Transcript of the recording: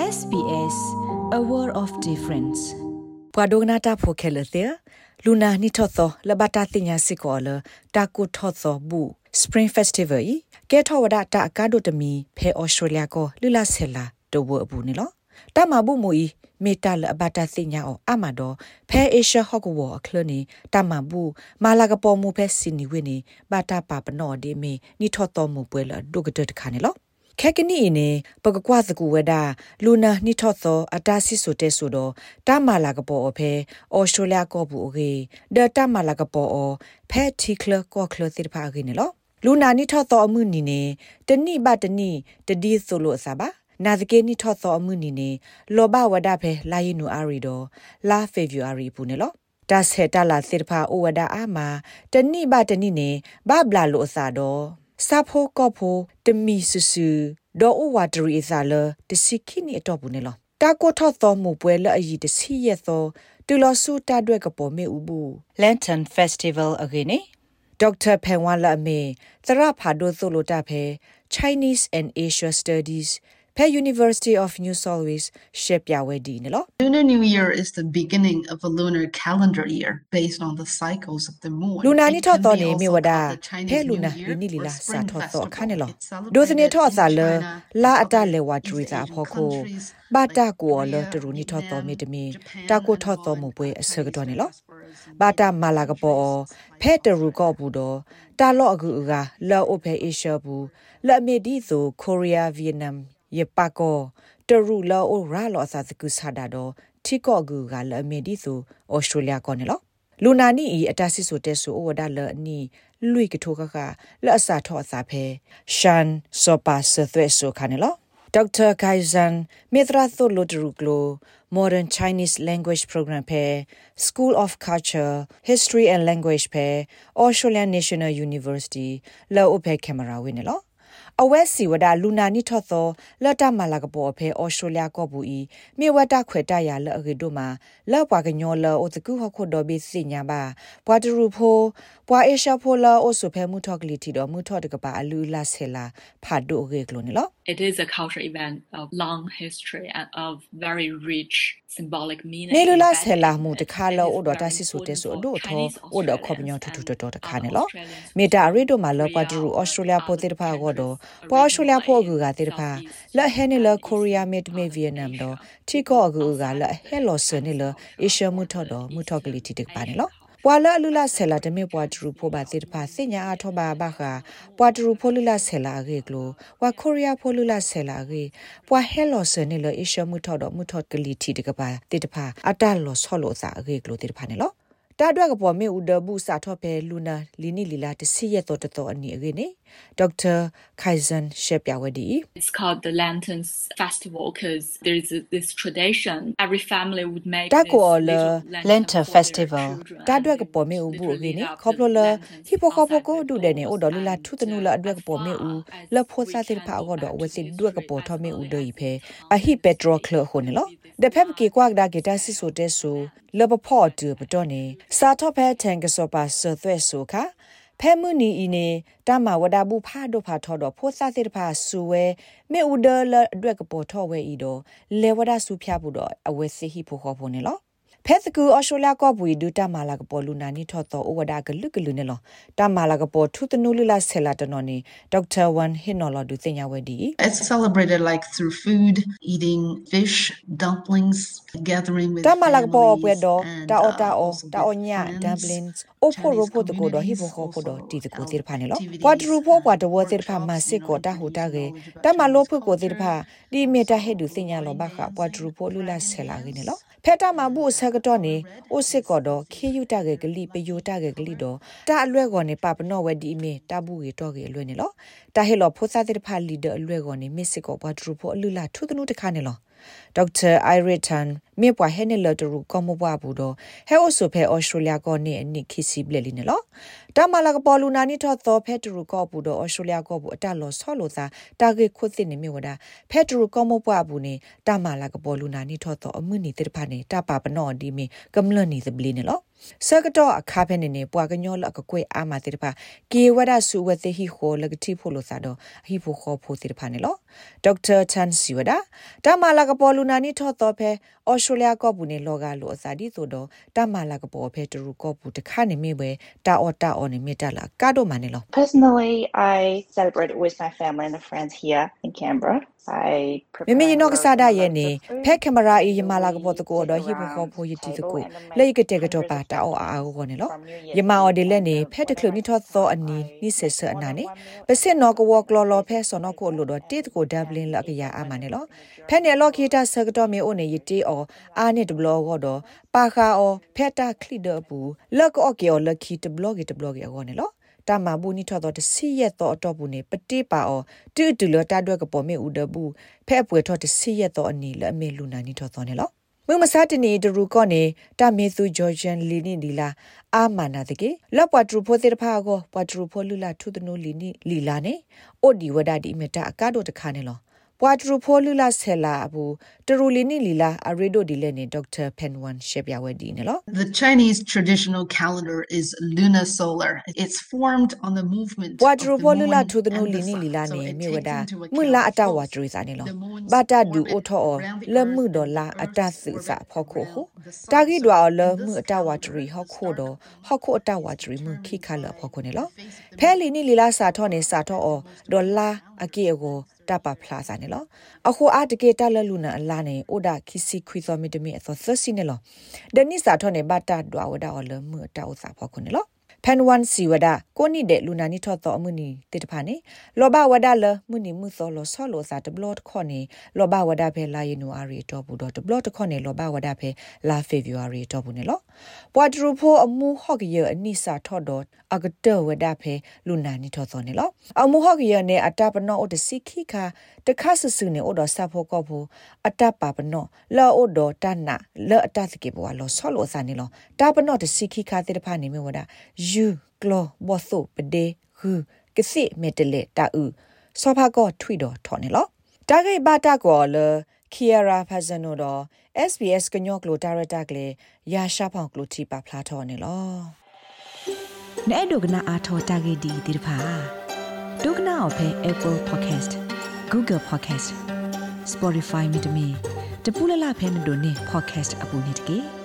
SBS A World of Difference ပဝဒနာတာဖိုခဲလတဲ့လူနာနီထော့သောလဘတာတင်ညာစစ်ကောလတာကုထော့သောဘူး Spring Festival ကဲထောဝဒတာအကာဒိုတမီဖဲ Australia ကိုလူလာဆဲလာတဝဘူးနီလောတာမဘူးမူီမေတလဘတာတင်ညာအမတော်ဖဲ Asia ဟော့ကဝအခလနီတာမဘူးမာလာကပေါ်မူဖဲစင်နီဝင်းနီဘာတာပါပနောဒီမီနီထော့တော်မူပွဲလဒုကတတခါနီလောခက်ကနီနေပကကွာစကူဝဒလူနာနိထော့သောအတာစစ်ဆိုတဲ့ဆိုတော့တာမာလာကပေါ်အဖဲအော်စတြေးလျကောဘူးအကေဒတာမာလာကပေါ်အဖဲတီကလကောကလတိဖာအကေနော်လူနာနိထော့သောအမှုနီနေတနိဘတနိတဒီဆိုလို့အစားပါနာဇကေနိထော့သောအမှုနီနေလောဘဝဒဖဲလာယနူအာရီတော့လာဖေဗူအာရီပူနေလောတာဆေတာလာစစ်ဖာအိုဝဒအာမာတနိဘတနိနေဘဘလာလို့အစားတော့စာဖိုကောဖိုတမီဆူဆူဒေါ်ဝါတရီဇာလတစီခိနီတော့ဘူးနေလောတာကိုထော့သောမူပွဲလအကြီးတစီရဲ့သောတူလဆူတာတွက်ကပေါ်မေဥဘူး Lantern Festival အကိနေဒေါက်တာဖန်ဝါလာမေသရဖာဒိုဆိုလိုတာဖဲ Chinese and Asia Studies Pe University of New South Wales ရှက်ပြဝဲဒီနော် Lunar New Year is the beginning of a lunar calendar year based on the cycles of the moon. လူနာနီထော့တော်နေမြေဝဒဖဲလူနာလူနီလီလာစာထော့တော်အခါနေလောဒိုစနေထော့စာလလာအတလေဝါဒရီစာဖောခိုဘာတာကိုလတရူနီထော့တော်မေတမီတာကိုထော့တော်မူပွဲအစကတော်နေလောဘာတာမာလာကပေါ်ဖဲတရူကောဘူးတော့တာလော့အကူကလောအိုဖဲအေရှာဘူးလက်မေဒီဆိုကိုရီးယားဗီယက်နမ်ယပကောတရူလောအိုရာလောအစာစကုဆာဒါတော့တီကောဂူကလအမေဒီဆိုဩစတြေးလျကောနေလောလူနာနီအတာစစ်ဆိုတဲ့ဆိုဩဝဒါလအနီလွိကထိုကကလက်အစာထော့အစာဖဲရှန်စောပါဆသွဲဆိုခါနေလောဒေါက်တာကိုင်ဇန်မေထရာသိုလိုဒရူကလို Modern Chinese Language Program ဖဲ School of Culture History and Language ဖဲ Australian National University လောအိုဖဲကင်မရာဝင်းနေလောအဝဲစီဝဒလူနာနိထော့သောလတ်တမလာကပေါ်ဖဲဩစတြေးလျကောဘူးဤမြေဝတခွေတရလအကေတို့မှာလောက်ပွားကညောလောအိုတကူဟခုတော်ဘီစညာပါပွာတရူဖိုပွာအေရှာဖိုလာအိုဆုဖဲမှုထော့ကလီတီတော်မှုထော့တကပါအလူလာဆဲလာဖာဒိုရေကလိုနေလော It is a cultural event of long history and of very rich symbolic meaning နေလူလာဆဲလာမှုတခါလောအိုတော်တဆစ်ဆိုတဲ့ဆိုအတို့ထောအိုတော်ခေါပညောထူထူတော်တခါနေလောမေတာရီတို့မှာလောပွာတရူဩစတြေးလျပိုတေတဖာကောတော့ပွာဩစတြေးလျဖို့ကူကတေတဖာလက်ဟဲနေလကိုရီးယားမေတမေဗီယက်နမ်တော့တီကောကူကလက်ဟဲလောဆနေလအေရှာမှုထော့တော်မှုထော့ကလီတီတပါနေလောပွာလလူလာဆဲလာတမေပွာတရူဖို့ပါတေတဖာစညာအထောပါဘာခပွာတရူဖို့လူလာဆဲလာရေကလိုဝါကိုရီးယားဖို့လူလာဆဲလာရေပွာဟဲလောဆနေလအေရှာမှုထော့တော်မှုထော့ကလီတီတကပါတေတဖာအတလောဆောလောစာရေကလိုတေတဖာနေလောတာတွက်ကပေါ်မေဥဒဘူးစာထော့ပဲလူနာလီနီလီလာတစီရတော့တော်အနီအကေနေဒေါက်တာခိုင်ဇန်ရှက်ပြဝဒီ It's called the Lanterns Festival because there is this tradition every family would make တာကိုလ Lantern Festival တာတွက်ကပေါ်မေဥဘူးအကေနေခေါပလိုလဟီပိုခေါပကိုဒူတဲ့နေဩဒေါ်လီလာထုတနူလာအတွက်ကပေါ်မေဥလဖိုစာတိဖာအောတော့ဝစီဒွက်ကပေါ်ထောမေဥဒိဖဲအဟိပက်ထရိုကလခုန်လောဒဖက်ကေကွာဒါဂီတာစီဆိုတဲ့ဆိုလဘဖော့တူပတော်နေစာထော့ဖဲတန်ကစောပါဆသွဲဆိုခါဖဲမှုနီအင်းနေတာမဝဒါဘူးဖာဒိုဖာထော်တော့ဖိုးစားတဲ့ဖာဆူဝဲမေဥဒလအတွက်ကပေါ်ထော်ဝဲဤတော့လေဝဒါဆူဖျားဘူးတော့အဝဲစီဟီဖိုခေါ်ဖို့နေလောဖဲစကူအော်စတြေးလျကောဘူးဒူတာမာလာကပေါ်လူနာနီထော်တော့ဩဝဒါကလုကလူနေလောတာမာလာကပေါ်ထုတနူလူလာဆဲလာတနော်နေဒေါက်တာဝန်ဟင်နော်လောဒူစညာဝဲဒီ It's celebrated like through food, eating fish, dumplings, gathering with တာမာလာကပေါ်ပွဲတော့တာအော်ညာ dumplings အိုဖိုရိုဖိုတကိုတော့ဟီဖိုခေါ်ဖို့တော့တီတကိုတိဖာနေလောပွာတရူဖို့ပွာတဝတိဖာမစစ်ကိုတာဟူတာကေတာမလိုဖို့ကိုတိဖာဒီမီတာဟဲဒူစညာလောဘခပွာတရူဖို့လူလာဆဲလာနေလောဖဲတာမဘူးဆကတော့နေအိုစစ်ကောတော့ခေယူတာကေဂလိပယိုတာကေဂလိတော့တာအလွဲကောနေပပနော့ဝဲဒီမီတာဘူးကေတော့ကေအလွဲနေလောတာဟဲလောဖိုးစားတိဖာလီဒအလွဲကောနေမစ်စစ်ကောပွာတရူဖို့အလူလာထုတနုတခါနေလောဒေါက်တာအိုင်ရီတန်မြေပွားဟဲနေလတရူကောမဘွားဘူးတော့ဟဲအိုဆိုဖဲဩစတြေးလျကောနေအနိခိစီဘလက်လီနေလောတာမလာကပေါ်လူနာနီထော့သောဖဲတရူကောဘူးတော့ဩစတြေးလျကောဘူးအတလောဆောလို့သာတာဂေခွတ်စစ်နေမြေဝဒဖဲတရူကောမဘွားဘူးနေတာမလာကပေါ်လူနာနီထော့သောအမှုနီတေတဖာနေတာပါပနော့ဒီမီကမလနီသဘလီနေလော Circuito a capenine, Boaganola, a quay amatirpa, Giwada su with the hiho, legatipo losado, hipo hopo tirpanelo. Dr. Chan Siwada, Damalagapo Lunani Tothope, Australia Gobuni Loga Losadi Todo, Damalagapo Petru Gopu the Kanimiwe, Da Ota on a Mitala, Gado Manilo. Personally, I celebrated with my family and friends here in Canberra. Mimi no sada yeni pe camera I malaga to go do hipo hopo yiti to go le you could take it up at our gonelo yama or de leni pe the club ni to tho ani ni se se nani but se no go walk lo pe so no ko lo do tit go Dublin la ya amanelo pe ne lo kita circuito me one yiti or ani de blog do pa kha or peta cleader bu look okay or lucky to blog it gonelo Tamabu ni to the sea yet thought topune, petipa or do lota dog upon me udabu, pep we taught the sea yet thought nila me luna ni to thonelo. We must certainly the rucone, Tamethu Georgian Lini Lila, Amana the gay, Lapatrupo the pago, Patrupolula to the no lini lilane, or di wadadi meta acado the canelo. Quadrupolula sella abu, the rulini lila, a redo dilene, Dr. Penwan Shebiawadinelo. The Chinese traditional calendar is lunar solar. It's formed on the movement. Quadrupolula to the no lini lilane, Miwada, Mula atawatris anilo. Bata do oto, le mudola atasusa pocoho. Tagidwa le mutawatri hokodo, hoko atawatri mu kikala poconelo. Pelini lila satone sato or dola akiego. Tapa plaza nelo. Ako adiketa la luna alane oda kisi kwitho midemi etho thusinelo. Denisa tone bata dwa oda ole mu ta usa pokunelo. Penwan siwada koni de luna ni thotho amuni titphane loba wada le muni mutho lo solo sa de blot khone loba wada phe la January to bu do de blot khone loba wada phe la February to bu nelo. Pwadru pho amu hokye anisa thodo agde wada phe luna ni thotho nelo. Amu hokye ne atapano od sikhika de khasusu ne odo sapho ko pho atapa pano la odo tana le atasike bo lo solo sa nelo. Tapano de sikhika titphane me wada you glo botho pede hu kisi metele ta u sofa go twido thonelo tage bata go le Kiara Pazano do SBS kanyo klo director kle ya shapang klo ti pa phla thonelo ne dogna atho tage di dirpha dogna ophe Apple Podcast Google Podcast Spotify mitme de pulala phe no ne podcast apuni tike